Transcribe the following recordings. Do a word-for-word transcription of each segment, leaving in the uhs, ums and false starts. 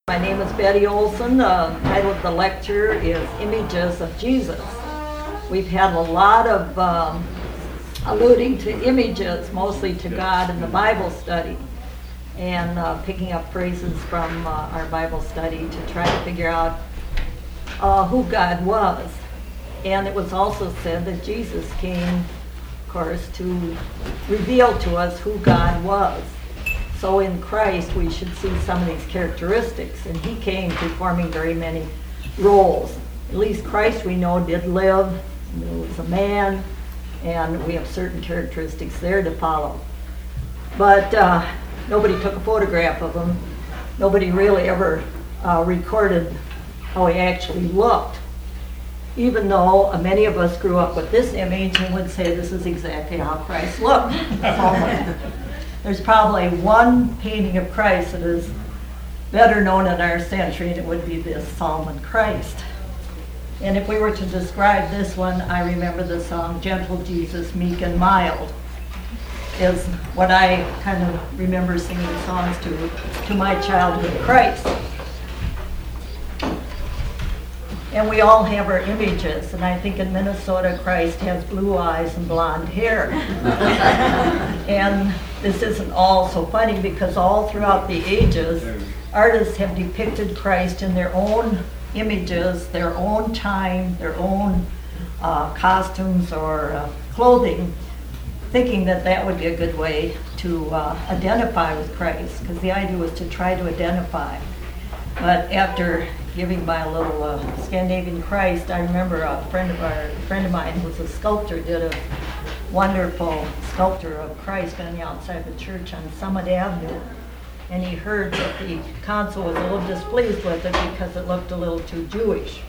My name is Betty Olson. The title of the lecture is Images of Jesus. We've had a lot of um, alluding to images, mostly to God in the Bible study, and uh, picking up phrases from uh, our Bible study to try to figure out uh, who God was. And it was also said that Jesus came, of course, to reveal to us who God was. So in Christ, we should see some of these characteristics, and he came performing very many roles. At least Christ, we know, did live, he was a man, and we have certain characteristics there to follow. But uh, nobody took a photograph of him. Nobody really ever uh, recorded how he actually looked, even though uh, many of us grew up with this image and would say this is exactly how Christ looked. So, there's probably one painting of Christ that is better known in our century, and it would be this Solomon Christ. And if we were to describe this one, I remember the song, Gentle Jesus, Meek and Mild, is what I kind of remember singing songs to, to my childhood Christ. And we all have our images, and I think in Minnesota, Christ has blue eyes and blonde hair. And this isn't all so funny because all throughout the ages, artists have depicted Christ in their own images, their own time, their own uh, costumes or uh, clothing, thinking that that would be a good way to uh, identify with Christ, because the idea was to try to identify. But after giving by a little uh, Scandinavian Christ, I remember a friend of our, a friend of mine who was a sculptor did a wonderful sculpture of Christ on the outside of the church on Summit Avenue, and he heard that the council was a little displeased with it because it looked a little too Jewish.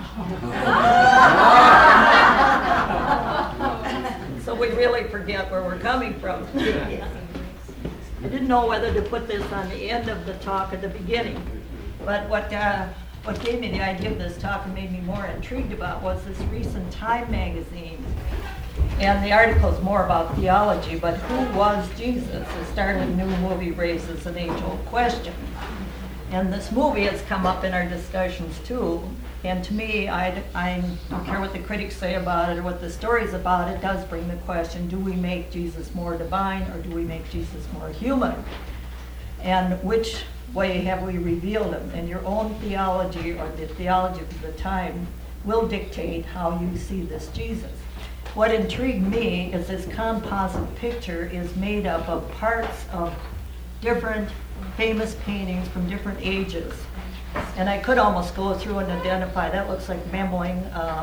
So we really forget where we're coming from. I didn't know whether to put this on the end of the talk or the beginning. But what uh, what gave me the idea of this talk and made me more intrigued about was this recent Time magazine. And the article is more about theology, but who was Jesus? The startling new movie raises an age-old question. And this movie has come up in our discussions too. And to me, I, I don't care what the critics say about it or what the story's about, it does bring the question, do we make Jesus more divine or do we make Jesus more human? And which way have we revealed him? And your own theology or the theology of the time will dictate how you see this Jesus. What intrigued me is this composite picture is made up of parts of different famous paintings from different ages. And I could almost go through and identify, that looks like Memling, uh,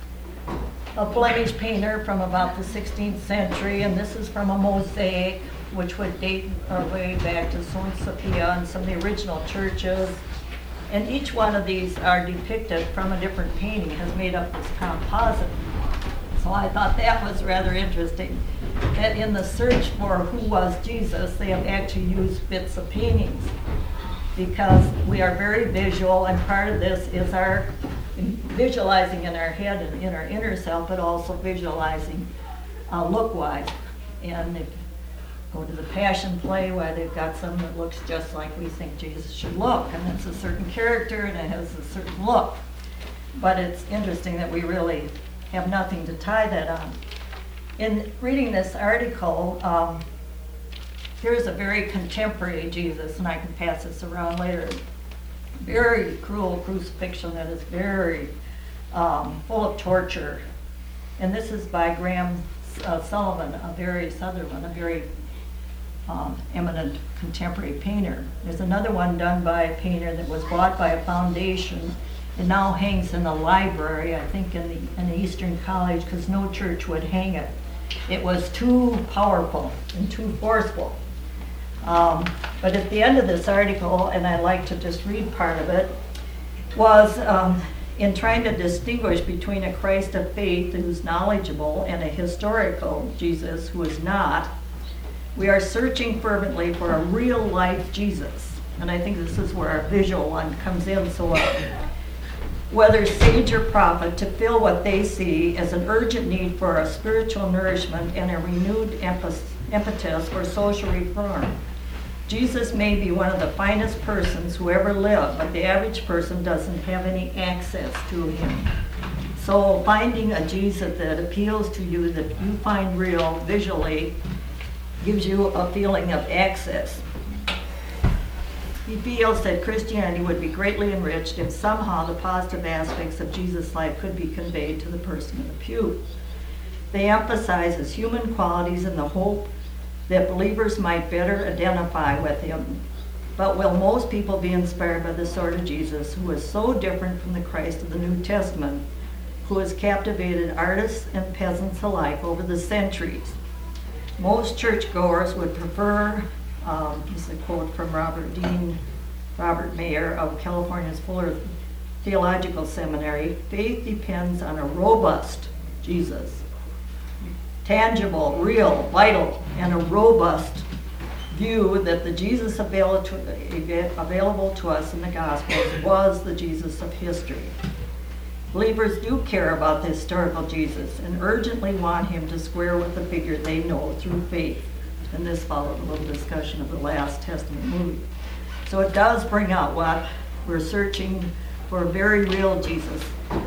a Flemish painter from about the sixteenth century, and this is from a mosaic which would date our way back to Saint Sophia and some of the original churches. And each one of these are depicted from a different painting, has made up this composite. So I thought that was rather interesting, that in the search for who was Jesus, they have actually used bits of paintings, because we are very visual, and part of this is our visualizing in our head and in our inner self, but also visualizing uh, look-wise. And if go to the Passion Play, where they've got some that looks just like we think Jesus should look, and it's a certain character and it has a certain look. But it's interesting that we really have nothing to tie that on. In reading this article, um, here's a very contemporary Jesus, and I can pass this around later. Very cruel crucifixion that is very um, full of torture. And this is by Graham uh, Sullivan, a very Sutherland, a very um, eminent contemporary painter. There's another one done by a painter that was bought by a foundation. It now hangs in a library, I think in the, in the Eastern College, because no church would hang it. It was too powerful and too forceful. Um, but at the end of this article, and I like to just read part of it, was um, in trying to distinguish between a Christ of faith who's knowledgeable and a historical Jesus who is not, we are searching fervently for a real life Jesus. And I think this is where our visual one comes in so well. Whether sage or prophet, to fill what they see as an urgent need for a spiritual nourishment and a renewed impetus for social reform. Jesus may be one of the finest persons who ever lived, but the average person doesn't have any access to him. So finding a Jesus that appeals to you, that you find real visually, gives you a feeling of access. He feels that Christianity would be greatly enriched if somehow the positive aspects of Jesus' life could be conveyed to the person in the pew. They emphasize his human qualities in the hope that believers might better identify with him. But will most people be inspired by the sort of Jesus who is so different from the Christ of the New Testament, who has captivated artists and peasants alike over the centuries? Most churchgoers would prefer, um, this is a quote from Robert Dean, Robert Mayer of California's Fuller Theological Seminary, faith depends on a robust Jesus. Tangible, real, vital, and a robust view that the Jesus available to, available to us in the Gospels was the Jesus of history. Believers do care about the historical Jesus and urgently want him to square with the figure they know through faith. And this followed a little discussion of the Last Testament movie. So it does bring out what we're searching for, a very real Jesus.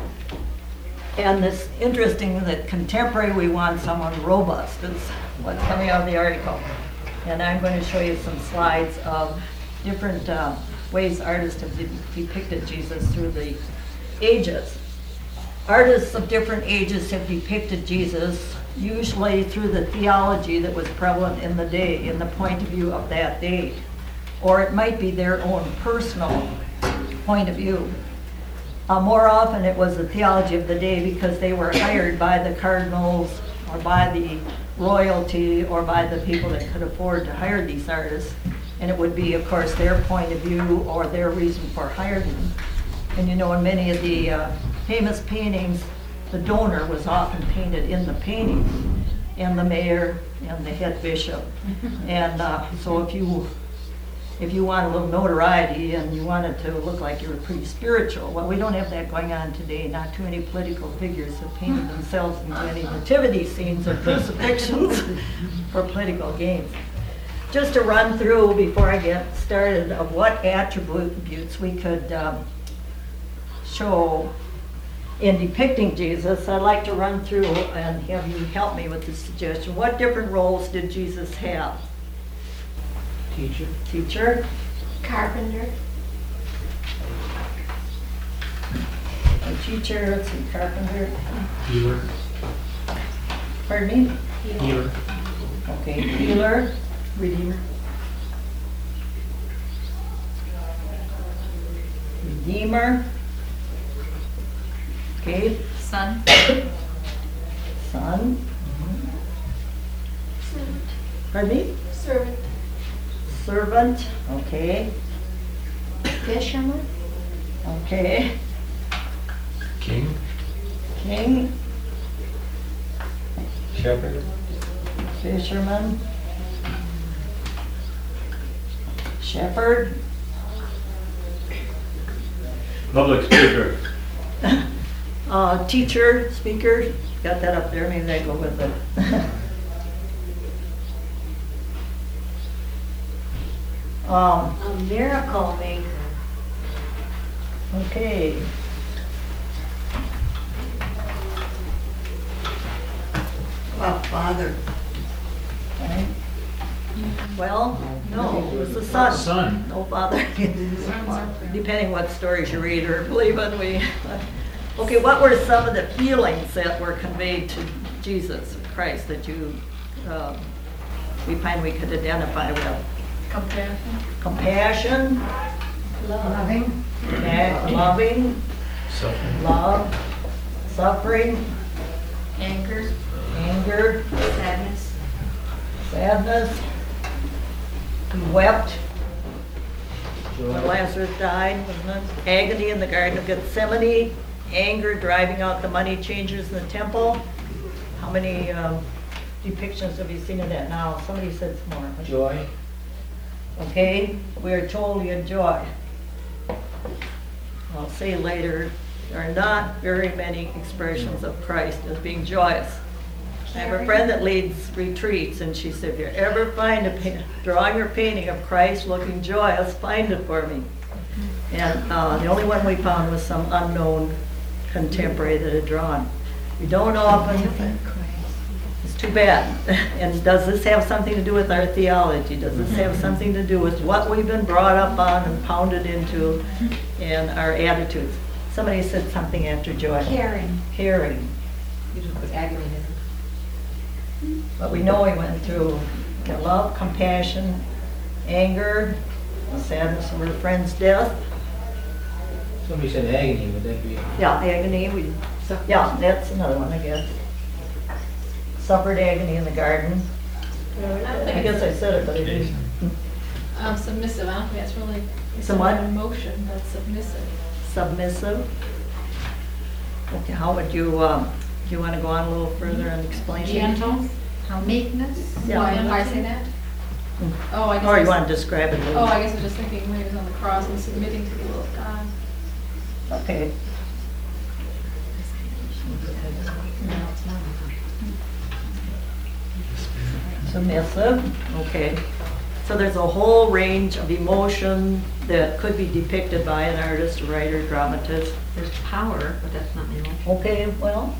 And it's interesting that contemporary, we want someone robust. It's what's coming out of the article. And I'm going to show you some slides of different uh, ways artists have de- depicted Jesus through the ages. Artists of different ages have depicted Jesus usually through the theology that was prevalent in the day, in the point of view of that day. Or it might be their own personal point of view. Uh, more often it was the theology of the day because they were hired by the cardinals or by the royalty or by the people that could afford to hire these artists. And it would be, of course, their point of view or their reason for hiring them. And you know, in many of the uh, famous paintings, the donor was often painted in the painting, and the mayor and the head bishop. And uh, so if you if you want a little notoriety and you want it to look like you're pretty spiritual, well, we don't have that going on today. Not too many political figures have painted themselves into any nativity scenes or crucifixions for political gains. Just to run through before I get started of what attributes we could um, show in depicting Jesus, I'd like to run through and have you help me with this suggestion. What different roles did Jesus have? Teacher. Teacher. Carpenter. A teacher, let's see, carpenter. Healer. Pardon me? Healer. Okay, healer. Redeemer. Redeemer. Okay, Son. son. Servant. Pardon me? Servant. Servant. Okay, Fisherman. okay. King. King. Shepherd. Fisherman. Shepherd. Public speaker. Uh, teacher, speaker, got that up there, maybe they go with it. um, A miracle maker. okay. A father. Okay. Well, no, it was the son. Son. No father. Depending what stories you read or believe in, we. Okay, what were some of the feelings that were conveyed to Jesus Christ that you, um, we find we could identify with? Compassion. Compassion, Loving. yeah, loving, Suffering. love, suffering, Anger. anger, Sadness. sadness. He wept when Joy. Lazarus died, wasn't it? Agony in the Garden of Gethsemane, anger driving out the money changers in the temple. How many um, depictions have you seen of that now? Somebody said some more. Joy. Okay, we are told he had joy. I'll say later, there are not very many expressions of Christ as being joyous. I have a friend that leads retreats, and she said, if you ever find a pa- drawing or painting of Christ looking joyous, find it for me. And uh, the only one we found was some unknown contemporary that had drawn. We don't often, it's too bad. And does this have something to do with our theology? Does this have something to do with what we've been brought up on and pounded into and our attitudes? Somebody said something after joy. Caring. Caring. You just put aggravated. But we know he went through love, compassion, anger, sadness of her friend's death. Somebody said agony, would that be? Yeah, agony, we, yeah, that's another one, I guess. Suffered agony in the garden. I guess I said it, but I didn't. Um, submissive, I don't think that's really, it's Somewhat? not an emotion, but submissive. Submissive. Okay, how would you, um, do you want to go on a little further and explain? it? Gentle. Meekness. Yeah. Why did I say that? Oh, I guess. Or I you was- want to describe it a Oh, little? I guess I was just thinking when he was on the cross and submitting to the will of God. Okay. Submissive, okay. So there's a whole range of emotion that could be depicted by an artist, a writer, dramatist. There's power, but that's not an emotion. Okay, well,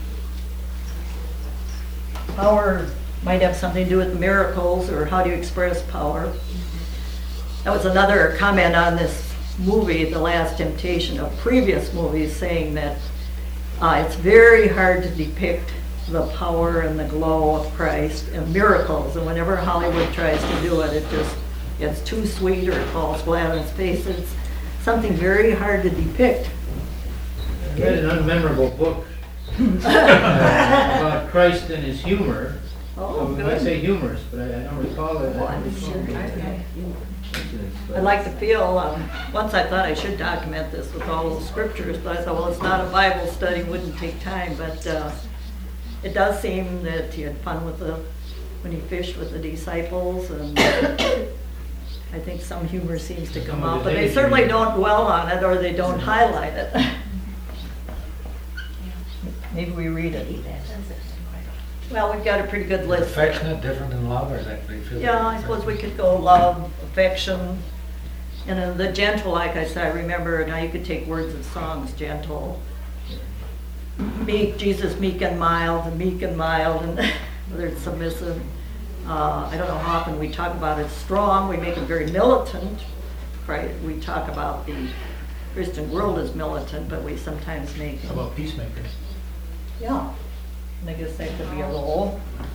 power might have something to do with miracles, or how do you express power? That was another comment on this movie, The Last Temptation, of previous movies, saying that uh, it's very hard to depict the power and the glow of Christ and miracles, and whenever Hollywood tries to do it, it just gets too sweet or it falls flat on its face. It's something very hard to depict. I read an unmemorable book uh, about Christ and his humor. Oh, So we might good. say humorous, but I I don't recall it. Oh, I I'm don't sure recall I it. have. I'd like to feel, um, once I thought I should document this with all the scriptures, but I thought, well, it's not a Bible study, wouldn't take time, but uh, it does seem that he had fun with the, when he fished with the disciples, and I think some humor seems to come Some of out, the but they imagery. certainly don't dwell on it, or they don't highlight it. Maybe we read it. Well, we've got a pretty good list. Affectionate, different than love, or is that pretty physical? Yeah, I suppose we could go love, affection, and then the gentle, like I said, I remember, now you could take words of songs, gentle, meek, Jesus meek and mild, and meek and mild, and whether it's submissive. Uh, I don't know how often we talk about it strong, we make it very militant, right? We talk about the Christian world as militant, but we sometimes make, How about peacemakers? yeah, and I guess that could be a role.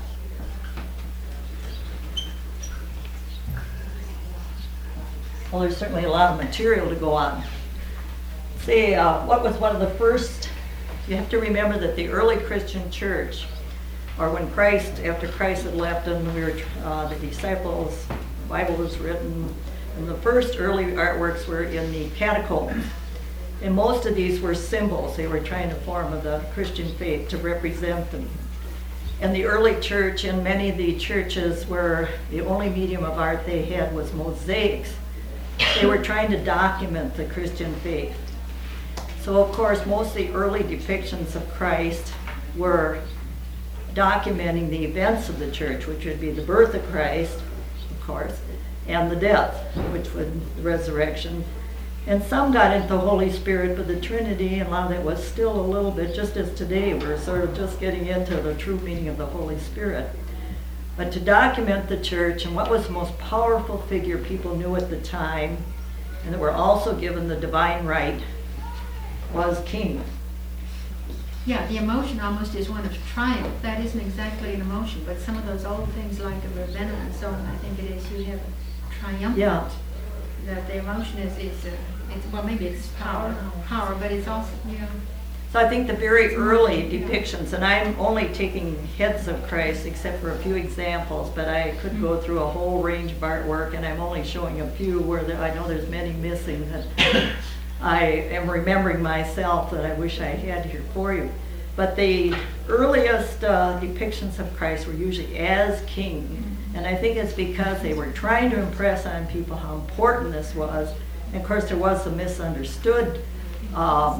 Well, there's certainly a lot of material to go on. See, uh, what was one of the first, you have to remember that the early Christian church, or when Christ, after Christ had left and we were, uh, the disciples, the Bible was written, and the first early artworks were in the catacombs. And most of these were symbols. They were trying to form of the Christian faith to represent them. And the early church, and many of the churches where the only medium of art they had was mosaics, they were trying to document the Christian faith. So of course, most of the early depictions of Christ were documenting the events of the church, which would be the birth of Christ, of course, and the death, which would the resurrection. And some got into the Holy Spirit, but the Trinity, and a lot of it was still a little bit, just as today, we're sort of just getting into the true meaning of the Holy Spirit. But to document the church, and what was the most powerful figure people knew at the time, and that were also given the divine right, was king. Yeah, the emotion almost is one of triumph. That isn't exactly an emotion, but some of those old things like a Ravenna and so on, I think it is, you have a triumphant. Yeah. That the emotion is, is, uh, it's, well, maybe it's power, power, but it's also, you know, So I think the very early depictions, and I'm only taking heads of Christ except for a few examples, but I could go through a whole range of artwork, and I'm only showing a few where there, I know there's many missing that I am remembering myself that I wish I had here for you. But the earliest uh, depictions of Christ were usually as king, and I think it's because they were trying to impress on people how important this was. And of course, there was the misunderstood um,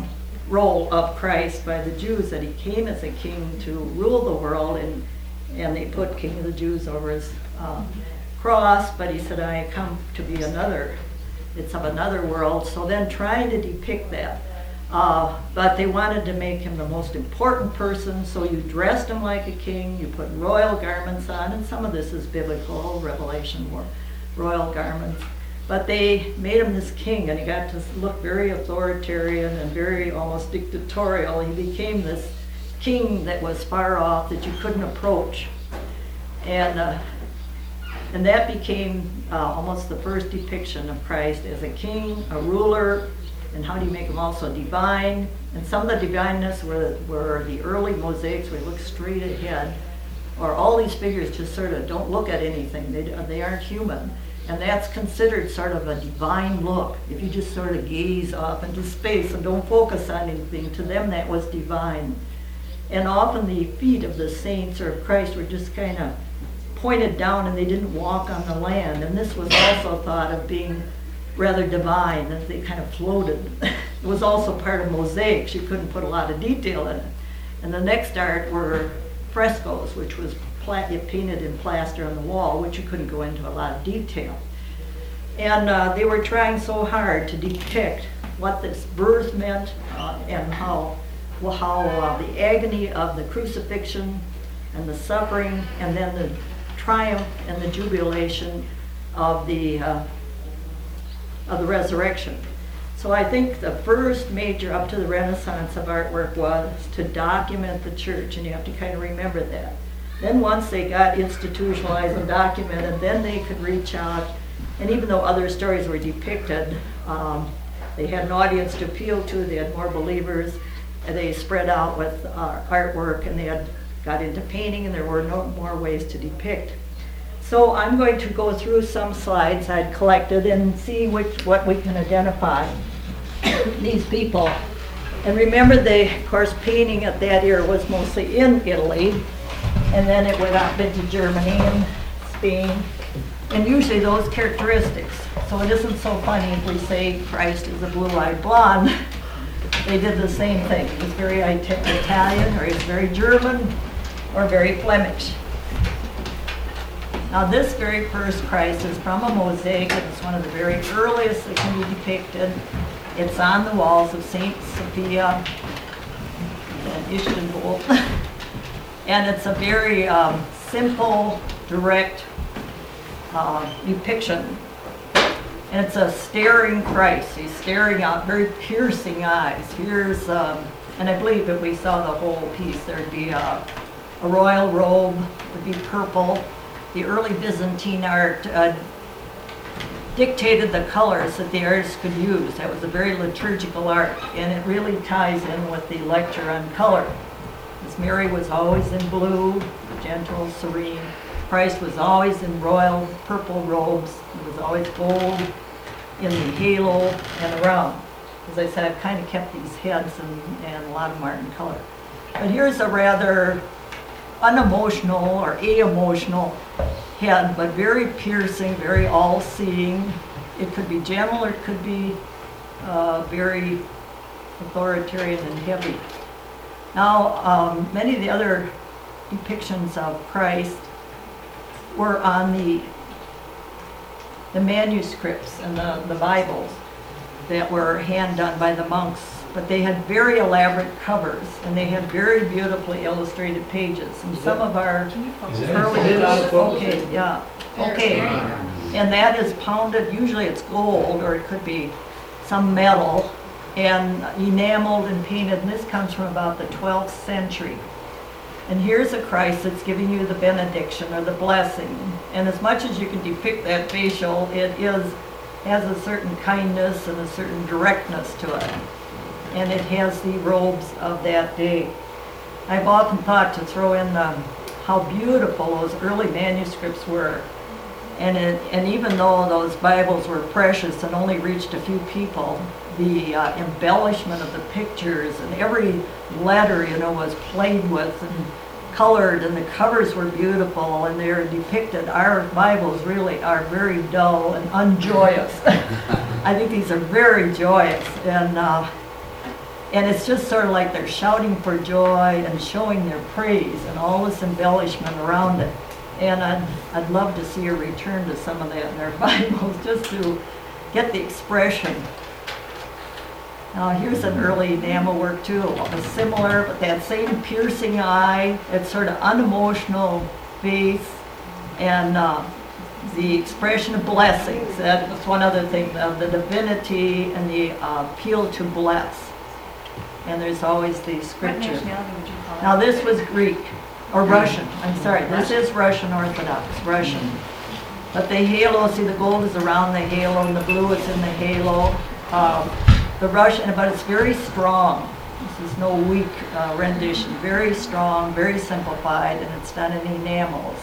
role of Christ by the Jews, that he came as a king to rule the world, and, and they put King of the Jews over his uh, cross, but he said, I come to be another, it's of another world. So then trying to depict that, uh, but they wanted to make him the most important person, so you dressed him like a king, you put royal garments on, and some of this is biblical, Revelation wore royal garments. But they made him this king, and he got to look very authoritarian and very almost dictatorial. He became this king that was far off, that you couldn't approach. And uh, and that became uh, almost the first depiction of Christ as a king, a ruler, and how do you make him also divine? And some of the divineness were, were the early mosaics where you look straight ahead, or all these figures just sort of don't look at anything. They, they aren't human. And that's considered sort of a divine look. If you just sort of gaze off into space and don't focus on anything, to them that was divine. And often the feet of the saints or of Christ were just kind of pointed down, and they didn't walk on the land. And this was also thought of being rather divine, that they kind of floated. It was also part of mosaics. You couldn't put a lot of detail in it. And the next art were frescoes, which was pla- painted in plaster on the wall, which you couldn't go into a lot of detail. And uh, they were trying so hard to depict what this birth meant, uh, and how, well, how uh, the agony of the crucifixion and the suffering, and then the triumph and the jubilation of the uh, of the resurrection. So I think the first major, up to the Renaissance, of artwork was to document the church, and you have to kind of remember that. Then once they got institutionalized and documented, then they could reach out, and even though other stories were depicted, um, they had an audience to appeal to, they had more believers, and they spread out with uh, artwork, and they had got into painting, and there were no more ways to depict. So I'm going to go through some slides I'd collected and see which what we can identify these people. And remember, they, of course, painting at that era was mostly in Italy, and then it went up into Germany and Spain, and usually those characteristics. So it isn't so funny if we say Christ is a blue-eyed blonde. They did the same thing. He was very Italian, or he was very German, or very Flemish. Now this very first Christ is from a mosaic. It's one of the very earliest that can be depicted. It's on the walls of Saint Sophia and Istanbul. And it's a very um, simple, direct uh, depiction. And it's a staring Christ. He's staring out, very piercing eyes. Here's, um, and I believe if we saw the whole piece, there'd be a, a royal robe, would be purple. The early Byzantine art uh, dictated the colors that the artists could use. That was a very liturgical art, and it really ties in with the lecture on color. As Mary was always in blue, gentle, serene. Christ was always in royal purple robes. He was always gold in the halo and around. As I said, I've kind of kept these heads, and, and a lot of them are in color. But here's a rather unemotional or aemotional head, but very piercing, very all-seeing. It could be gentle, or it could be uh, very authoritarian and heavy. Now, um, many of the other depictions of Christ were on the the manuscripts and the, the Bibles that were hand done by the monks, but they had very elaborate covers, and they had very beautifully illustrated pages. And some of our early, okay, yeah, okay, and that is pounded. Usually it's gold, or it could be some metal, and enameled and painted. And this comes from about the twelfth century. And here's a Christ that's giving you the benediction or the blessing. And as much as you can depict that facial, it is has a certain kindness and a certain directness to it. And it has the robes of that day. I've often thought to throw in um, how beautiful those early manuscripts were. And, it, and even though those Bibles were precious and only reached a few people, the uh, embellishment of the pictures and every letter, you know, was played with and colored, and the covers were beautiful, and they're depicted. Our Bibles really are very dull and unjoyous. I think these are very joyous, and uh, And it's just sort of like they're shouting for joy and showing their praise and all this embellishment around it. And I'd, I'd love to see a return to some of that in their Bibles, just to get the expression. Now here's an early enamel work too, a similar, but that same piercing eye, that sort of unemotional face, and uh, the expression of blessings. That was one other thing, uh, the divinity and the uh, appeal to bless. And there's always the What scripture. nationality would you call it? Now this was Greek, or Russian, I'm sorry, this is Russian Orthodox, Russian. But the halo, see the gold is around the halo and the blue is in the halo. Um, the Russian, but it's very strong. This is no weak uh, rendition, very strong, very simplified, and it's done in enamels.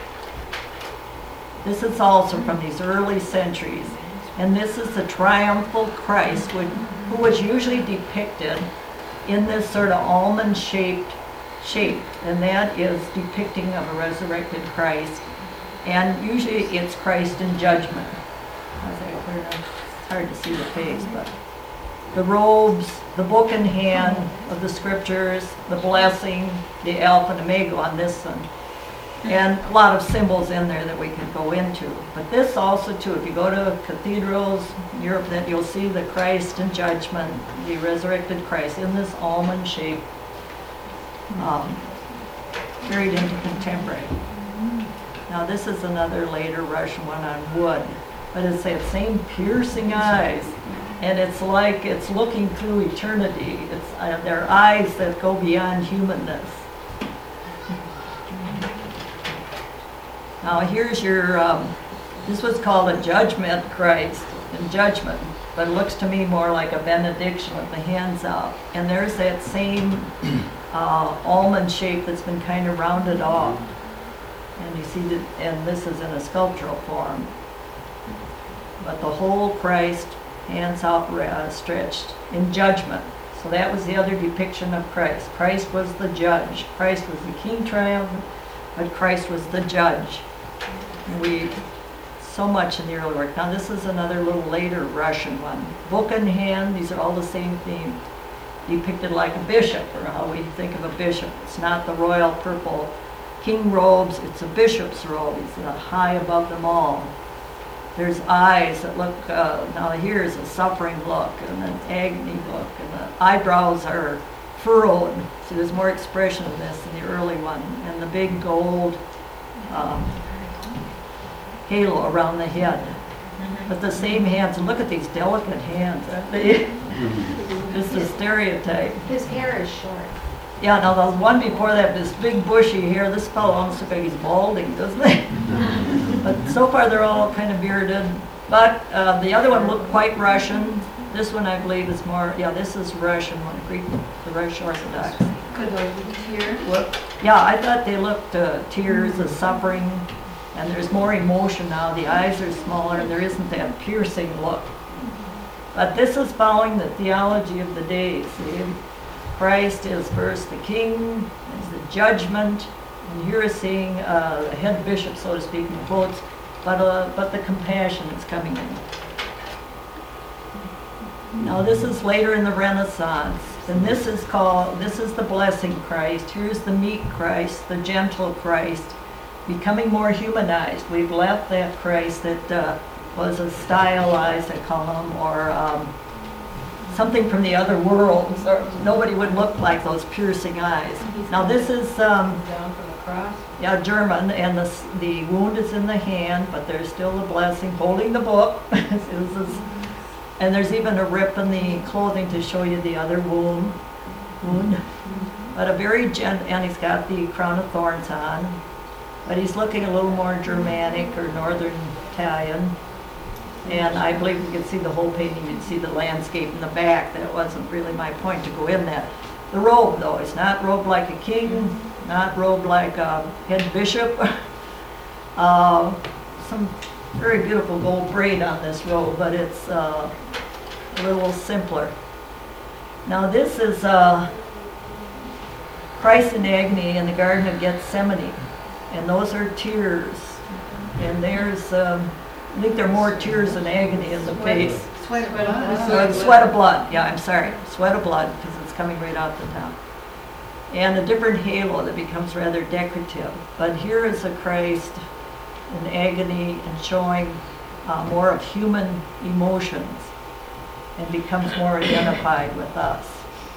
This is also from these early centuries. And this is the triumphal Christ, who who was usually depicted in this sort of almond-shaped shape, and that is depicting of a resurrected Christ. And usually it's Christ in judgment. How's that clear enough? It's hard to see the face, but the robes, the book in hand of the scriptures, the blessing, the Alpha and Omega on this one, and a lot of symbols in there that we could go into. But this also too, if you go to cathedrals in Europe, that you'll see the Christ in judgment, the resurrected Christ in this almond shape, um, carried into contemporary. Now this is another later Russian one on wood, but it's that same piercing eyes, and it's like it's looking through eternity. It's uh, their eyes that go beyond humanness. Now here's your, um, this was called a judgment Christ, in judgment, but it looks to me more like a benediction with the hands out. And there's that same uh, almond shape that's been kind of rounded off. And you see that, and this is in a sculptural form. But the whole Christ, hands out uh, stretched, in judgment. So that was the other depiction of Christ. Christ was the judge. Christ was the king triumphant, but Christ was the judge. And we, so much in the early work. Now this is another little later Russian one. Book in hand, these are all the same theme. Depicted like a bishop, or how we think of a bishop. It's not the royal purple king robes, it's a bishop's robe. He's uh, high above them all. There's eyes that look, uh, now here's a suffering look, and an agony look, and the eyebrows are furrowed. So there's more expression of this in the early one. And the big gold um, halo around the head. But the same hands, and look at these delicate hands, aren't they? Just a stereotype. His hair is short. Yeah, now the one before that, this big bushy hair, this fellow almost looks like he's balding, doesn't he? But so far they're all kind of bearded. But uh, the other one looked quite Russian. This one I believe is more, yeah, this is Russian, one Greek, the Russian Orthodox. Could those be tears? Well, yeah, I thought they looked uh, tears of suffering, and there's more emotion now. The eyes are smaller, and there isn't that piercing look. But this is following the theology of the day. See, Christ is first the king, is the judgment, and here is seeing uh, a head bishop, so to speak, in quotes, but uh, but the compassion is coming in. Now this is later in the Renaissance, and this is called, this is the blessing Christ. Here's the meek Christ, the gentle Christ, becoming more humanized. We've left that Christ that uh, was a stylized, I call him, or um, something from the other worlds, or nobody would look like those piercing eyes. Now this is um, Down from the cross? yeah, German, and the, the wound is in the hand, but there's still the blessing, holding the book. This is, and there's even a rip in the clothing to show you the other wound. wound. But a very gentle, and he's got the crown of thorns on, but he's looking a little more Germanic or Northern Italian. And I believe you can see the whole painting, you can see the landscape in the back. That wasn't really my point to go in that. The robe, though, is not robed like a king, not robed like a head bishop. uh, some very beautiful gold braid on this robe, but it's uh, a little simpler. Now this is uh, Christ in agony in the Garden of Gethsemane, and those are tears. And there's, um, I think there are more tears than agony in the face. Sweat of Sweat of blood. blood. Uh, Sweat of blood, yeah, I'm sorry, sweat of blood, because it's coming right out the top. And a different halo that becomes rather decorative. But here is a Christ in agony and showing uh, more of human emotions and becomes more identified with us.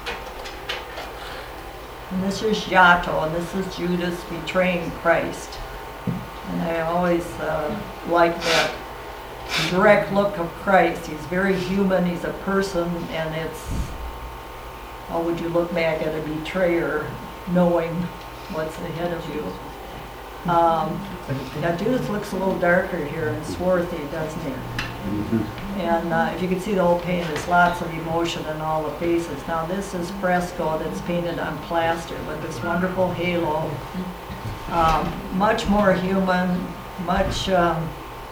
And this is Giotto, and this is Judas betraying Christ. And I always uh, like that direct look of Christ. He's very human, he's a person, and it's, how would you look back at a betrayer knowing what's ahead of you? Um, now Judas looks a little darker here and swarthy, doesn't he? And uh, if you can see the whole painting, there's lots of emotion in all the faces. Now this is fresco that's painted on plaster with this wonderful halo. Um, much more human, much um,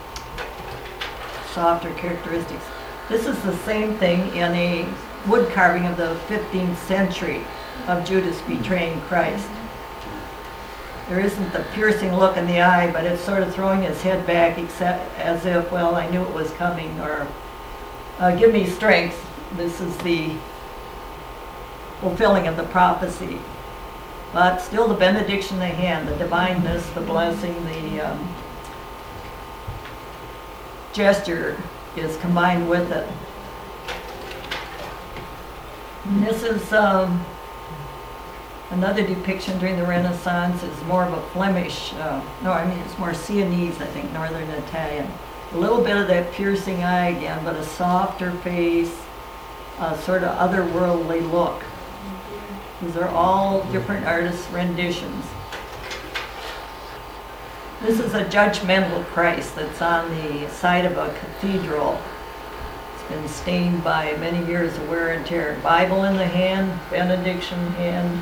softer characteristics. This is the same thing in a wood carving of the fifteenth century of Judas betraying Christ. There isn't the piercing look in the eye, but it's sort of throwing his head back except as if, well, I knew it was coming, or uh, give me strength. This is the fulfilling of the prophecy. But still the benediction in the hand, the divineness, the blessing, the um, gesture is combined with it. And this is um, another depiction during the Renaissance. Is more of a Flemish, uh, no, I mean it's more Sienese, I think, Northern Italian. A little bit of that piercing eye again, but a softer face, a sort of otherworldly look. These are all different artists' renditions. This is a judgmental Christ that's on the side of a cathedral. It's been stained by many years of wear and tear. Bible in the hand, benediction in hand,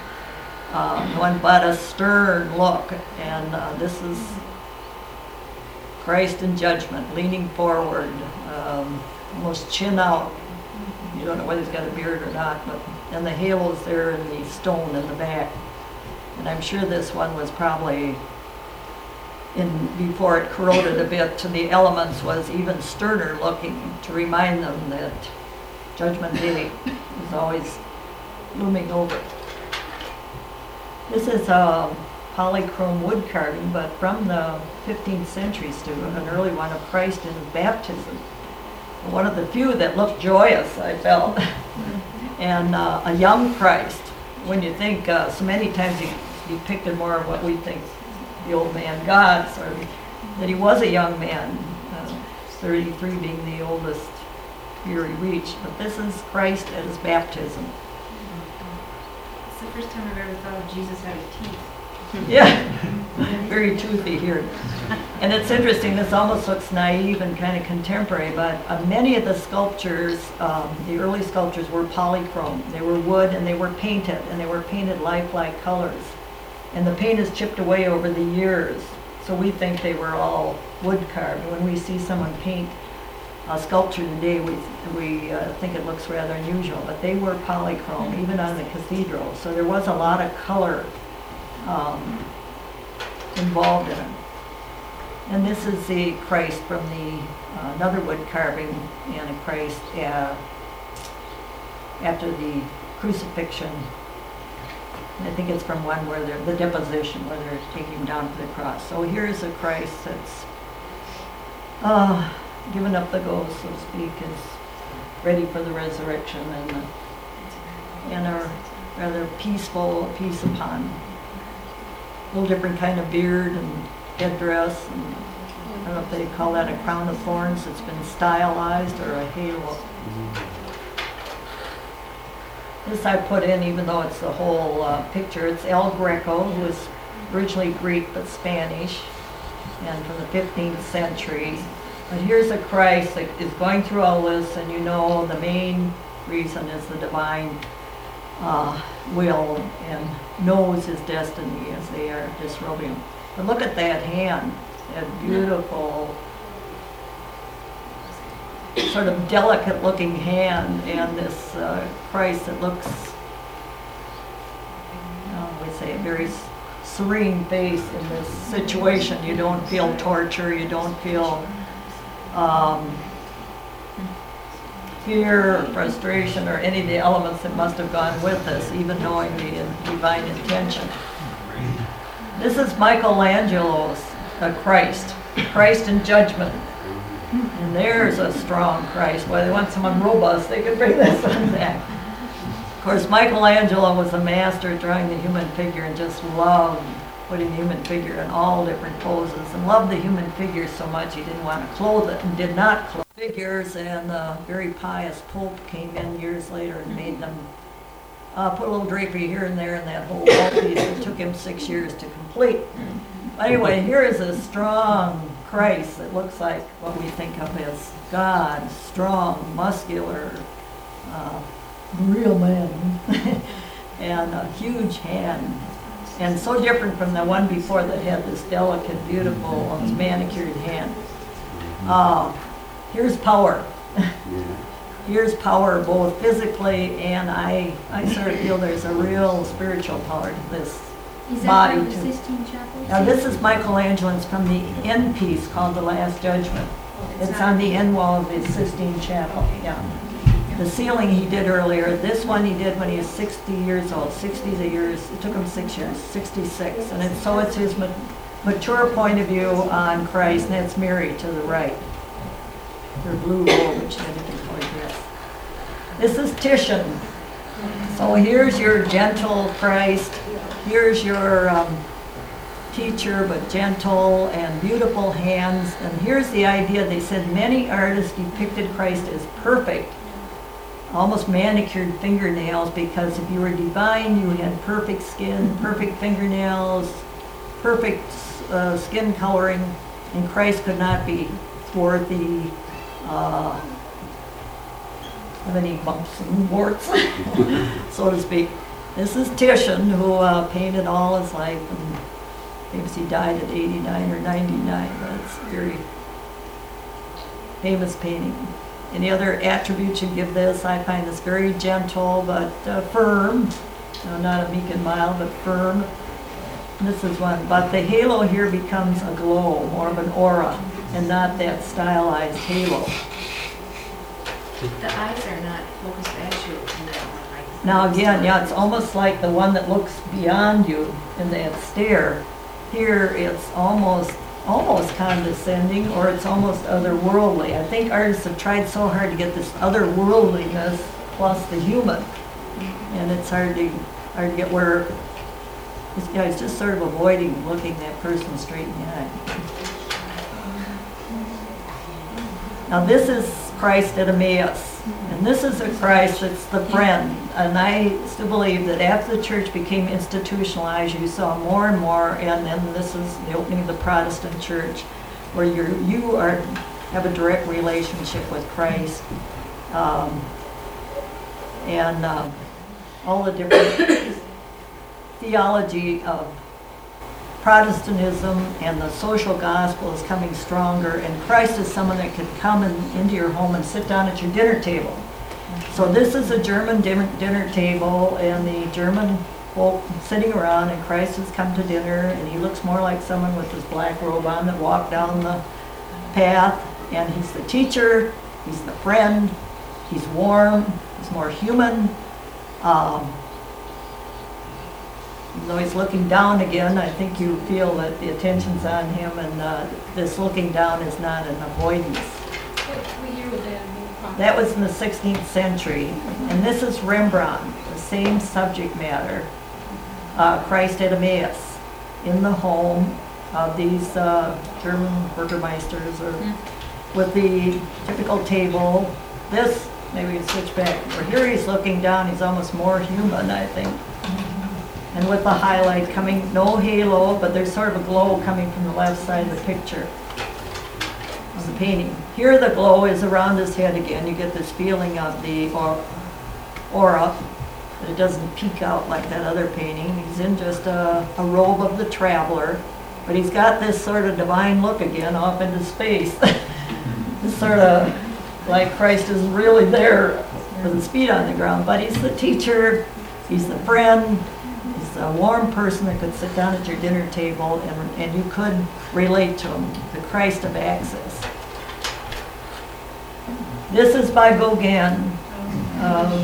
um, one but a stern look. And uh, this is Christ in judgment, leaning forward, um, almost chin out. You don't know whether he's got a beard or not, but and the halo's there in the stone in the back. And I'm sure this one was probably, in before it corroded a bit to the elements, was even sterner looking to remind them that Judgment Day is always looming over. This is a polychrome wood carving, but from the fifteenth century, Stu, an early one of Christ in his baptism. One of the few that looked joyous, I felt. And uh, a young Christ, when you think, uh, so many times he depicted more of what we think the old man God, sort of, that he was a young man, uh, thirty-three being the oldest year he reached. But this is Christ at his baptism. It's the first time I've ever thought of Jesus out of teeth. Yeah, very toothy here. And it's interesting, this almost looks naive and kind of contemporary, but uh, many of the sculptures, um, the early sculptures were polychrome. They were wood and they were painted, and they were painted lifelike colors. And the paint is chipped away over the years, so we think they were all wood carved. When we see someone paint a sculpture today, we, we uh, think it looks rather unusual, but they were polychrome, even on the cathedral. So there was a lot of color Um, involved in it. And this is the Christ from the uh, another wood carving, and a Christ uh, after the crucifixion. And I think it's from one where they're the deposition, where they're taking him down to the cross. So here's a Christ that's uh, given up the ghost, so to speak, is ready for the resurrection, and uh, and a rather peaceful peace upon. A little different kind of beard and headdress, and I don't know if they call that a crown of thorns. It's been stylized, or a halo. This I put in, even though it's the whole uh, picture. It's El Greco, who is originally Greek but Spanish, and from the fifteenth century. But here's a Christ that is going through all this, and you know the main reason is the divine uh, will, and knows his destiny as they are disrobing him. But look at that hand, that beautiful, sort of delicate looking hand, and this uh, Christ that looks, oh, we say, a very s- serene face in this situation. You don't feel torture, you don't feel um, fear or frustration or any of the elements that must have gone with this, even knowing the divine intention. This is Michelangelo's uh, Christ, Christ in judgment. And there's a strong Christ. Well, they want someone robust, they could bring this one back. Of course, Michelangelo was a master at drawing the human figure and just loved putting the human figure in all different poses and loved the human figure so much he didn't want to clothe it and did not clothe figures. And a very pious Pope came in years later and made them uh, put a little drapery here and there in that whole wall piece. It took him six years to complete. But anyway, here is a strong Christ that looks like what we think of as God, strong, muscular, uh, real man, and a huge hand. And so different from the one before that had this delicate, beautiful, almost manicured hand. Uh, here's power. Here's power both physically and I, I sort of feel there's a real spiritual power to this Is that body from the too. Sistine Chapel? Now this is Michelangelo's from the end piece called The Last Judgment. It's on the end wall of the Sistine Chapel, yeah. The ceiling he did earlier, this one he did when he was sixty years old, sixty years, it took him six years, sixty-six. And it's, so it's his ma- mature point of view on Christ, and that's Mary to the right. Her blue robe, which I didn't quite get. This is Titian. So here's your gentle Christ, here's your um, teacher, but gentle and beautiful hands. And here's the idea, they said many artists depicted Christ as perfect, almost manicured fingernails, because if you were divine, you had perfect skin, perfect fingernails, perfect uh, skin coloring, and Christ could not be swarthy, uh, have any bumps and warts, so to speak. This is Titian, who uh, painted all his life, and maybe he died at eighty-nine or ninety-nine, but it's a very famous painting. Any other attributes you give this? I find this very gentle but uh, firm. No, not a meek and mild, but firm. And this is one. But the halo here becomes a glow, more of an aura, and not that stylized halo. The eyes are not focused at you in that one, like. Now again, yeah, it's almost like the one that looks beyond you in that stare. Here it's almost almost condescending, or it's almost otherworldly. I think artists have tried so hard to get this otherworldliness plus the human, and it's hard to hard to get where this guy's just sort of avoiding looking that person straight in the eye. Now this is Christ at Emmaus, and this is a Christ that's the friend. And I still believe that after the church became institutionalized, you saw more and more, and then this is the opening of the Protestant church, where you're, you are have a direct relationship with Christ, um, and uh, all the different theology of Protestantism and the social gospel is coming stronger, and Christ is someone that can come in, into your home and sit down at your dinner table. So this is a German dinner, dinner table, and the German folk sitting around, and Christ has come to dinner, and he looks more like someone with his black robe on that walked down the path, and he's the teacher, he's the friend, he's warm, he's more human. Um, Though he's looking down again, I think you feel that the attention's on him, and uh, this looking down is not an avoidance. What, what year was that? That was in the sixteenth century, and this is Rembrandt, the same subject matter, uh, Christ at Emmaus, in the home of these uh, German Burgermeisters, or with the typical table. This, maybe we can switch back, or here he's looking down, he's almost more human, I think. And with the highlight coming, no halo, but there's sort of a glow coming from the left side of the picture of the painting. Here the glow is around his head again. You get this feeling of the aura, but it doesn't peek out like that other painting. He's in just a, a robe of the traveler, but he's got this sort of divine look again off into space. It's sort of like Christ is really there with his feet on the ground, but he's the teacher, he's the friend, a warm person that could sit down at your dinner table, and, and you could relate to him, the Christ of access. This is by Gauguin, uh,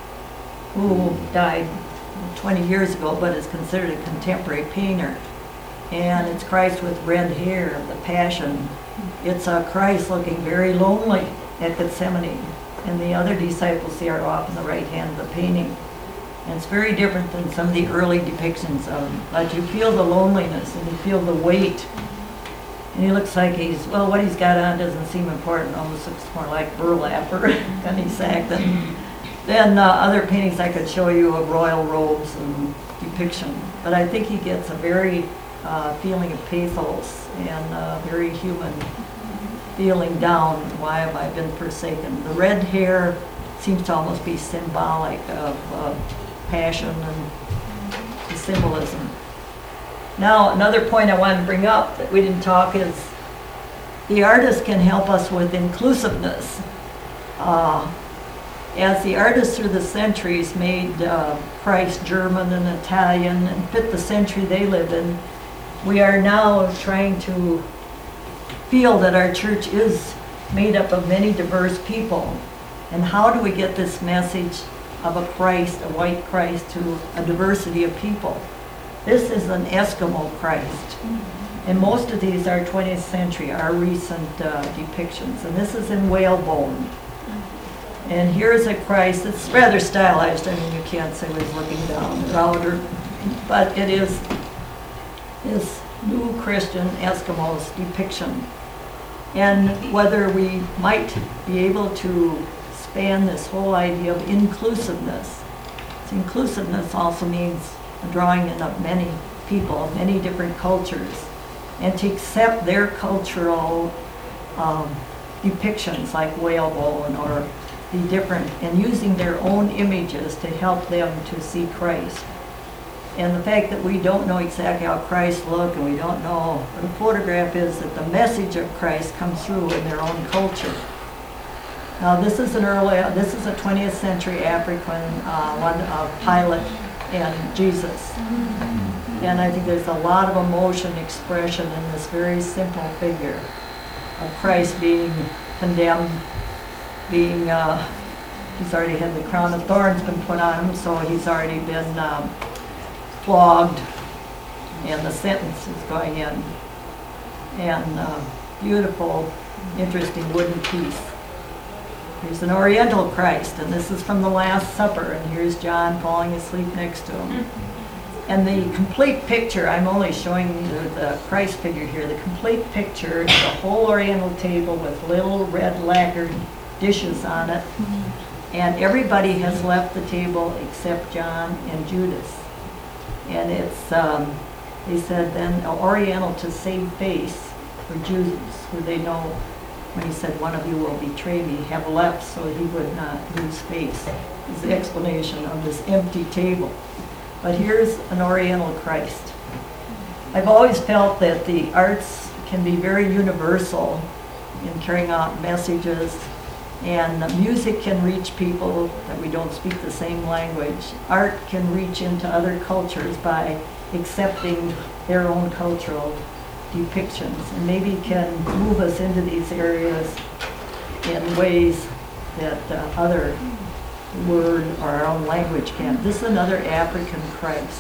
who died twenty years ago, but is considered a contemporary painter. And it's Christ with red hair, the Passion. It's a Christ looking very lonely at Gethsemane. And the other disciples see are off on the right hand of the painting. And it's very different than some of the early depictions of him. But you feel the loneliness and you feel the weight. And he looks like he's, well, what he's got on doesn't seem important. Almost looks more like burlap or gunny sack than, than uh, other paintings I could show you of royal robes and depiction. But I think he gets a very uh, feeling of pathos and uh, very human feeling down. Why have I been forsaken? The red hair seems to almost be symbolic of uh, passion and the symbolism. Now, another point I wanted to bring up that we didn't talk is the artist can help us with inclusiveness. Uh, as the artists through the centuries made uh, Christ German and Italian and fit the century they live in, we are now trying to feel that our church is made up of many diverse people. And how do we get this message of a Christ, a white Christ, to a diversity of people? This is an Eskimo Christ. And most of these are twentieth century, our recent uh, depictions. And this is in whalebone. And here's a Christ that's rather stylized. I mean, you can't say he's looking down or out, or, but it is this new Christian Eskimos depiction. And whether we might be able to span this whole idea of inclusiveness. So inclusiveness also means drawing in of many people, many different cultures, and to accept their cultural um, depictions like whalebone or the different, and using their own images to help them to see Christ. And the fact that we don't know exactly how Christ looked and we don't know what a photograph is, that the message of Christ comes through in their own culture. Now this is an early, this is a twentieth century African uh, one of Pilate and Jesus. And I think there's a lot of emotion expression in this very simple figure of Christ being condemned, being, uh, he's already had the crown of thorns been put on him, so he's already been um, flogged, and the sentence is going in. And uh, beautiful, interesting wooden piece. Here's an Oriental Christ, and this is from the Last Supper, and here's John falling asleep next to him. And the complete picture, I'm only showing you the Christ figure here, the complete picture is a whole Oriental table with little red lacquered dishes on it, and everybody has left the table except John and Judas. And it's, um, they said then, Oriental to save face for Judas, who they know, when he said, one of you will betray me, have left so he would not lose face, is the explanation of this empty table. But here's an Oriental Christ. I've always felt that the arts can be very universal in carrying out messages, and the music can reach people that we don't speak the same language. Art can reach into other cultures by accepting their own cultural depictions, and maybe can move us into these areas in ways that uh, other word or our own language can't. This is another African Christ.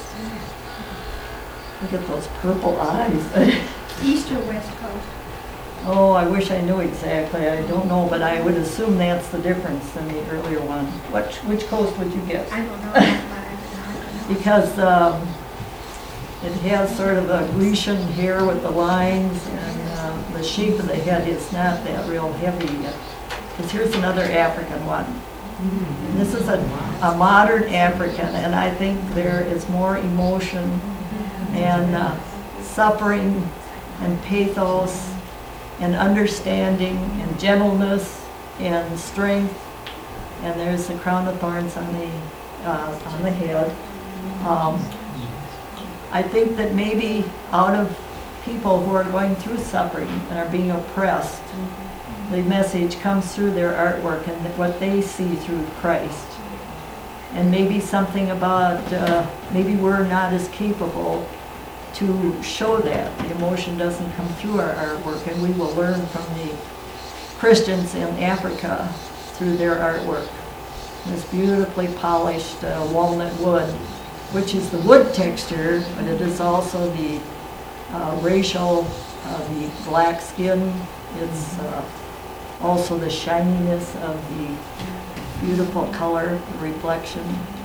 Look at those purple eyes. East or West Coast? Oh, I wish I knew exactly. I don't know, but I would assume that's the difference than the earlier one. Which, which coast would you guess? I don't know that, but I don't know. Because um, it has sort of a Grecian hair with the lines, and uh, the shape of the head is not that real heavy yet. Because here's another African one. And this is a, a modern African, and I think there is more emotion and uh, suffering and pathos and understanding and gentleness and strength. And there's the crown of thorns on the uh, on the head. Um, I think that maybe out of people who are going through suffering and are being oppressed, the message comes through their artwork and what they see through Christ. And maybe something about, uh, maybe we're not as capable to show that. The emotion doesn't come through our artwork, and we will learn from the Christians in Africa through their artwork. This beautifully polished uh, walnut wood, which is the wood texture, but it is also the uh, racial, uh, the black skin. It's uh, also the shininess of the beautiful color, the reflection.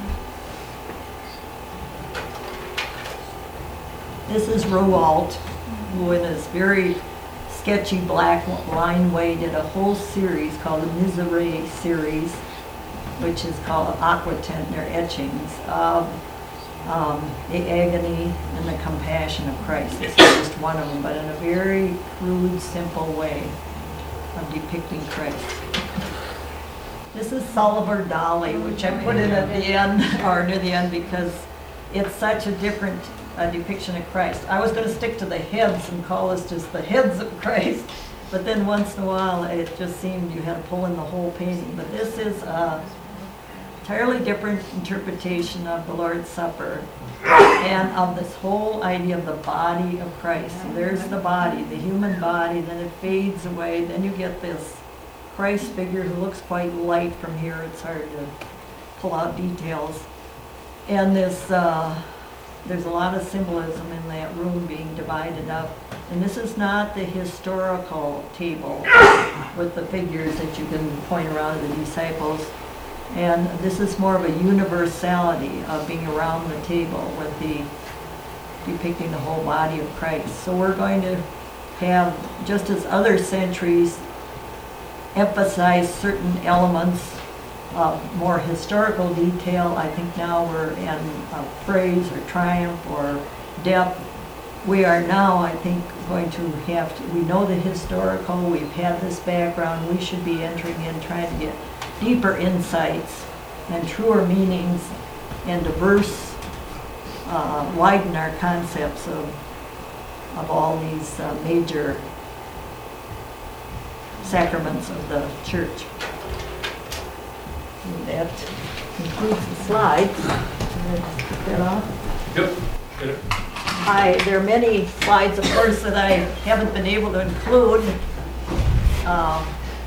This is Roald, who in his very sketchy black line way did a whole series called the Miserere series, which is called aquatint, they're etchings of um, the agony and the compassion of Christ. This is just one of them, but in a very crude, simple way of depicting Christ. This is Salvador Dali, which I put in at the end, or near the end, because it's such a different uh, depiction of Christ. I was going to stick to the heads and call this just the heads of Christ, but then once in a while it just seemed you had to pull in the whole painting. But this is a entirely different interpretation of the Lord's Supper and of this whole idea of the body of Christ. So there's the body, the human body, then it fades away, then you get this Christ figure who looks quite light from here. It's hard to pull out details. And this, uh, there's a lot of symbolism in that room being divided up. And this is not the historical table with the figures that you can point around to the disciples. And this is more of a universality of being around the table with the depicting the whole body of Christ. So we're going to have, just as other centuries emphasize certain elements of more historical detail, I think now we're in uh, praise or triumph or depth. We are now, I think, going to have to, we know the historical, we've had this background, we should be entering in trying to get deeper insights and truer meanings and diverse, uh, widen our concepts of, of all these uh, major sacraments of the church. And that concludes the slides. Can I just put that off? Yep. Get it. I, there are many slides, of course, that I haven't been able to include. Um,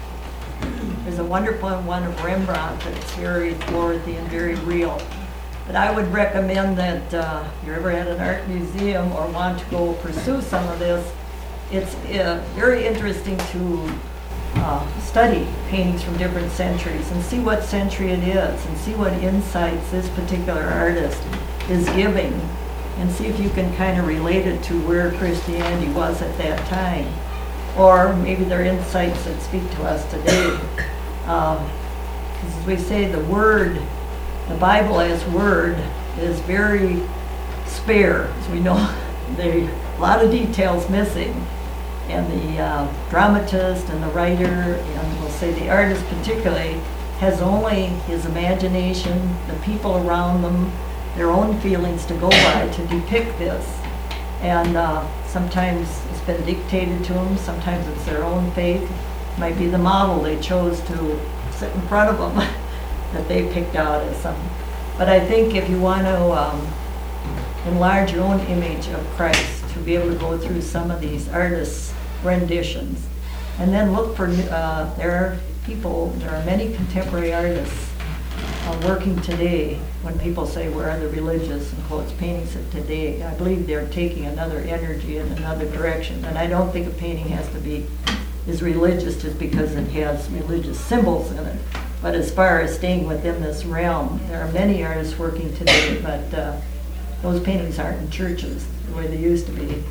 There's a wonderful one of Rembrandt that's very florid and very real. But I would recommend that uh, if you're ever at an art museum or want to go pursue some of this, it's uh, very interesting to uh, study paintings from different centuries and see what century it is and see what insights this particular artist is giving and see if you can kind of relate it to where Christianity was at that time. Or maybe there are insights that speak to us today. Um, as we say, the word, the Bible as word is very spare. As we know, there are a lot of details missing. And the uh, dramatist and the writer, and we'll say the artist particularly, has only his imagination, the people around them, their own feelings to go by to depict this. And uh, sometimes it's been dictated to them, sometimes it's their own faith. It might be the model they chose to sit in front of them that they picked out as something. But I think if you want to um, enlarge your own image of Christ, to be able to go through some of these artists' renditions, and then look for, uh, there are people, there are many contemporary artists uh, working today. When people say, where are the religious, and quotes, paintings of today, I believe they're taking another energy in another direction. And I don't think a painting has to be as religious just because it has religious symbols in it. But as far as staying within this realm, there are many artists working today, but uh, those paintings aren't in churches the way they used to be.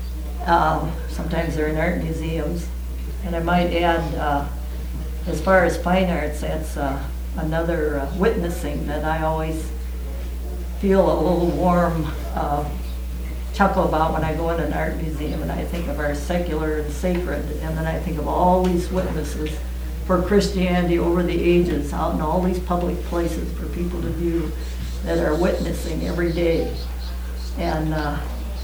Um, sometimes they're in art museums. And I might add, uh, as far as fine arts, that's uh, another uh, witnessing that I always feel a little warm uh, chuckle about when I go in an art museum and I think of our secular and sacred, and then I think of all these witnesses for Christianity over the ages out in all these public places for people to view that are witnessing every day. And uh,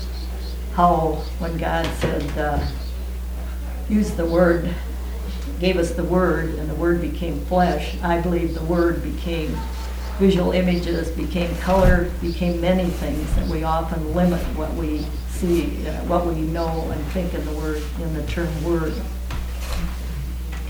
how when God said, uh, use the word, gave us the word, and the word became flesh, I believe the word became visual images, became color, became many things that we often limit what we see, uh, what we know and think in the word, in the term word.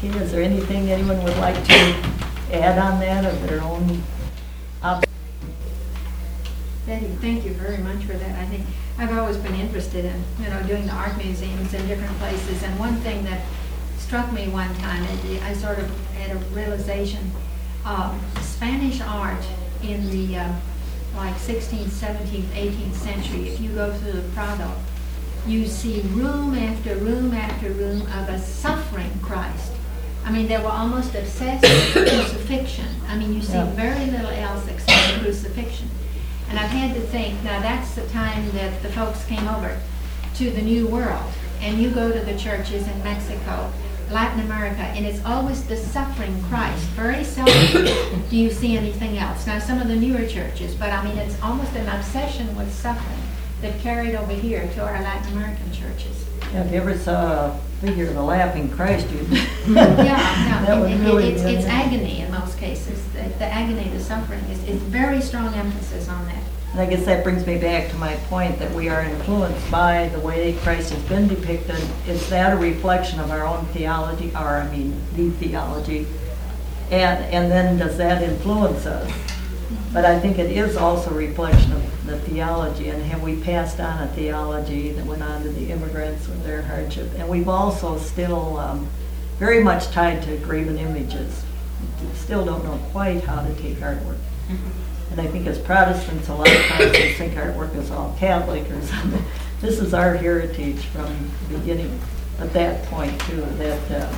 Okay, is there anything anyone would like to add on that of their own? op- Betty, thank you very much for that. I think, I've always been interested in, you know, doing the art museums in different places. And one thing that struck me one time, it- I sort of had a realization, um, Spanish art in the, uh, like sixteenth, seventeenth, eighteenth century, if you go through the Prado, you see room after room after room of a suffering Christ. I mean, they were almost obsessed with crucifixion. I mean, you see Yeah. very little else except crucifixion. And I've had to think, now that's the time that the folks came over to the New World. And you go to the churches in Mexico, Latin America, and it's always the suffering Christ. Very seldom do you see anything else. Now, some of the newer churches, but I mean, it's almost an obsession with suffering that carried over here to our Latin American churches. Yeah, if you ever saw a figure of the laughing Christ, you'd. Yeah, That no, would it- it- really it's, be it's it. agony in most cases. The, the agony, the suffering is, is very strong emphasis on that. And I guess that brings me back to my point that we are influenced by the way Christ has been depicted. Is that a reflection of our own theology, or I mean, the theology? And, and then does that influence us? But I think it is also a reflection of the theology, and have we passed on a theology that went on to the immigrants with their hardship? And we've also still um, very much tied to graven images. We still don't know quite how to take artwork. And I think as Protestants, a lot of times we think artwork is all Catholic or something. This is our heritage from the beginning at that point too, that uh,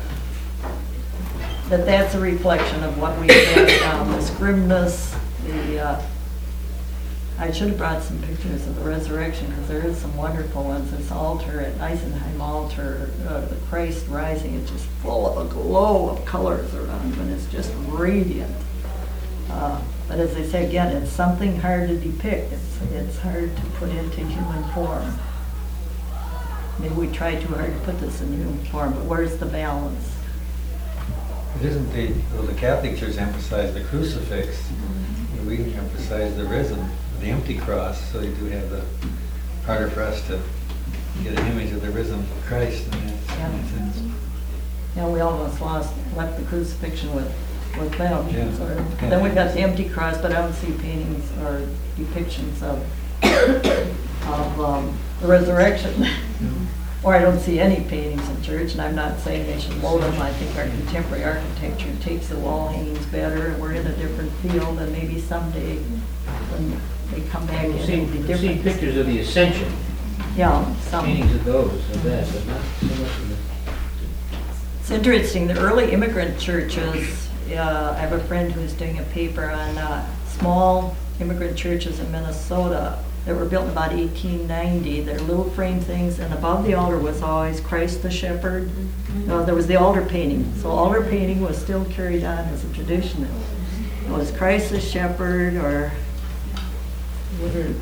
that that's a reflection of what we passed down, this grimness, the, uh, I should have brought some pictures of the resurrection because there is some wonderful ones. This altar at Eisenheim altar, uh, the Christ rising, it's just full of a glow of colors around him, and it's just radiant. Uh, but as I say again, it's something hard to depict. It's, it's hard to put into human form. Maybe we try too hard to put this in human form, but where's the balance? It isn't the, well, the Catholic Church emphasized the crucifix, and we emphasize the risen, the empty cross, so you do have the, harder for us to get an image of the risen Christ in that, in that sense. You know, we almost lost, left the crucifixion with, with them. Yeah. Sort of. Then we got the empty cross, but I don't see paintings or depictions of, of um, the resurrection. Or I don't see any paintings in church, and I'm not saying they should load them. I think our contemporary architecture takes the wall hangings better, and we're in a different field, and maybe someday when they come back in, We've it'll seen, be we've different. seen pictures of the Ascension, Yeah, some. paintings of those, of that, but not so much of the. It's interesting, the early immigrant churches, uh, I have a friend who's doing a paper on uh, small immigrant churches in Minnesota that were built in about eighteen ninety. They're little frame things, and above the altar was always Christ the Shepherd. Uh, there was the altar painting, so altar painting was still carried on as a tradition. It was Christ the Shepherd, or what are,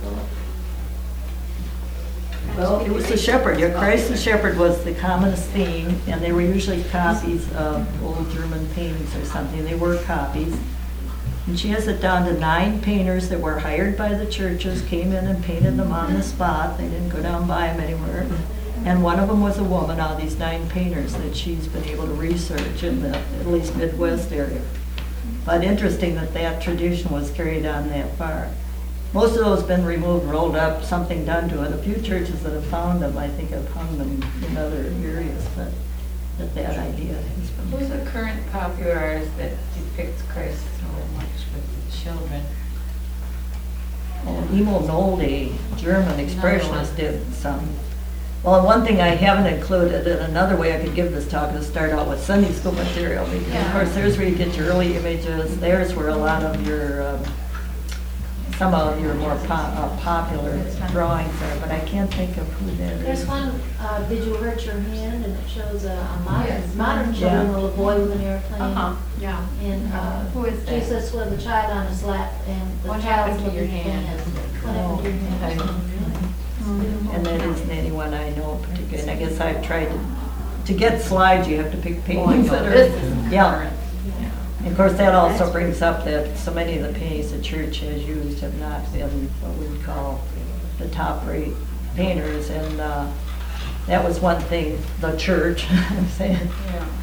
well, it was the shepherd. Yeah, Christ the Shepherd was the commonest theme, and they were usually copies of old German paintings or something. They were copies. And she has it down to nine painters that were hired by the churches, came in and painted them on the spot. They didn't go down by them anywhere. And one of them was a woman, out of these nine painters that she's been able to research in the, at least Midwest area. But interesting that that tradition was carried on that far. Most of those have been removed, rolled up, something done to it. A few churches that have found them, I think, have hung them in other areas, but that that idea has been. Who's the current popular artist that depicts Christ so much with the children? Oh, Emil Nolde, German expressionist, did some. Well, one thing I haven't included, and another way I could give this talk is start out with Sunday school material, because of Yeah. course there's where you get your early images. There's where a lot of your, um, some of your more po- uh, popular drawings are, but I can't think of who that is. There's one, uh, Did You Hurt Your Hand? And it shows a a modern, Yes. modern Yeah. children, a little boy with an airplane. Uh-huh. Yeah. And uh, Who is that? Jesus with a child on his lap, and the What child's happened to your looking hand? at him. What happened to your hand? Okay. And that isn't anyone I know particularly, and I guess I've tried to, to get slides, you have to pick paintings that are. This is Yeah. current. And of course, that also brings up that so many of the paintings the church has used have not been what we would call the top rate painters, and uh, that was one thing, the church, I'm saying,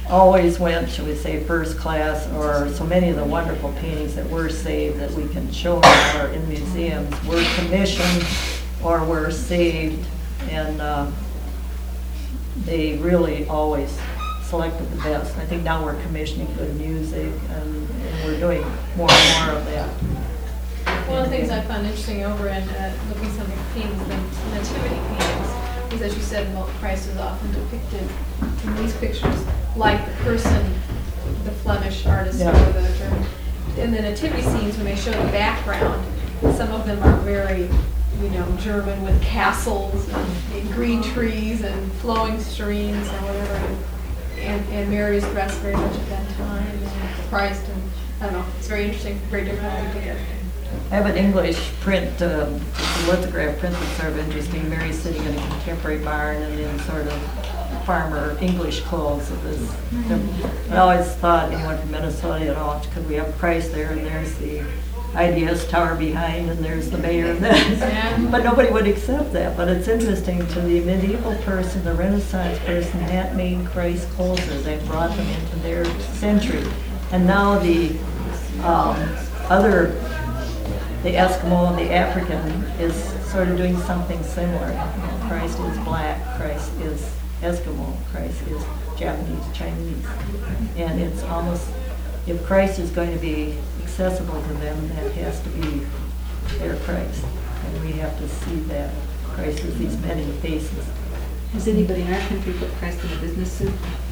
always went, shall we say, first class, or so many of the wonderful paintings that were saved that we can show are in museums were commissioned or were saved, and uh, they really always selected the best. I think now we're commissioning good music, and, and we're doing more and more of that. One of the things I found interesting over in uh, looking at some of the paintings, the nativity paintings, is as you said, well, Christ is often depicted in these pictures like the person, the Flemish artist, Yeah. or the German. In the nativity scenes, when they show the background, some of them are very, you know, German with castles and, and green trees and flowing streams and whatever. And, and Mary is dressed very much at that time, and Christ, and I don't know, it's very interesting, very different altogether. I have an English print, um, it's a lithograph print that's sort of interesting. Mary's sitting in a contemporary barn and in sort of farmer English clothes of this. I always thought, anyone from Minnesota, you know, could we have Christ there, and there's the I D S tower behind, and there's the mayor and that. But nobody would accept that. But it's interesting, to the medieval person, the Renaissance person, that made Christ closer. They brought them into their century. And now the um, other, the Eskimo and the African is sort of doing something similar. You know, Christ is black, Christ is Eskimo, Christ is Japanese, Chinese. And it's almost, if Christ is going to be accessible to them, that has to be their Christ. And we have to see that Christ is these many faces. Has anybody in our country put Christ in a business suit?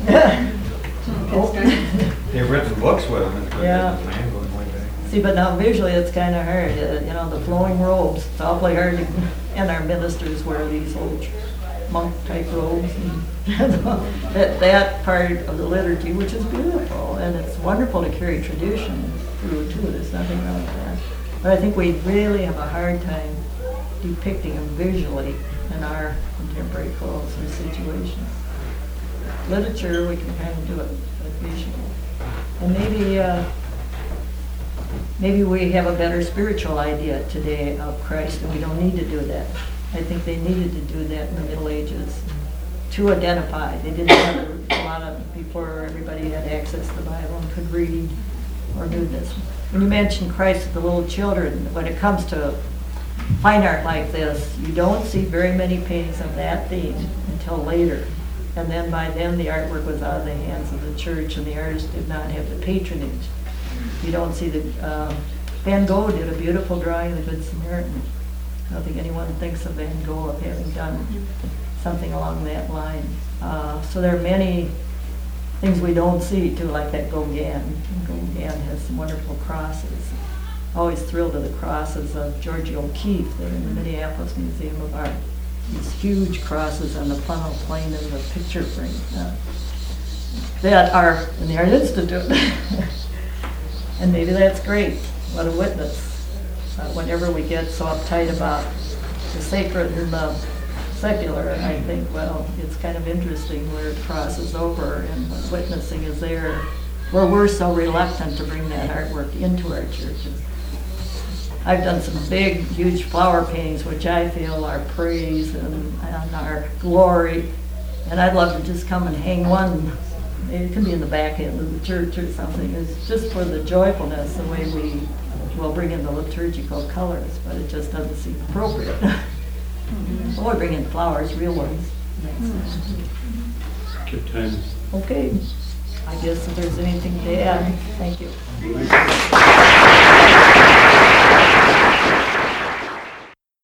They've written books with them, but Yeah. the man going way back. See, but now visually it's kind of hard, uh, you know, the flowing robes, it's awfully hard to, and our ministers wear these old monk-type robes. And that, that part of the liturgy, which is beautiful, and it's wonderful to carry tradition through too, there's nothing wrong with that. But I think we really have a hard time depicting them visually in our contemporary clothes or situations. Literature, we can kind of do it, but visually. And maybe, uh, maybe we have a better spiritual idea today of Christ, and we don't need to do that. I think they needed to do that in the Middle Ages to identify. They didn't have a lot of, before everybody had access to the Bible and could read or knew this. When you mention Christ with the little children, when it comes to fine art like this, you don't see very many paintings of that theme until later. And then by then the artwork was out of the hands of the church, and the artist did not have the patronage. You don't see the, uh, Van Gogh did a beautiful drawing of the Good Samaritan. I don't think anyone thinks of Van Gogh of having done something along that line. Uh, so there are many things we don't see too, like that Gauguin. Gauguin has some wonderful crosses. Always thrilled to the crosses of Georgia O'Keeffe. They're in the Minneapolis Museum of Art. These huge crosses on the funnel plane in the picture frame uh, that are in the Art Institute. And maybe that's great. What a witness. Uh, whenever we get so uptight about the sacred and the secular, I think, well, it's kind of interesting where it crosses over and what witnessing is there, where we're so reluctant to bring that artwork into our churches. I've done some big, huge flower paintings, which I feel are praise and, and are glory, and I'd love to just come and hang one. It can be in the back end of the church or something. It's just for the joyfulness, the way we will bring in the liturgical colors, but it just doesn't seem appropriate. Mm-hmm. Or bring in flowers, real ones. Mm-hmm. Good times. Okay, I guess if there's anything to add, thank you.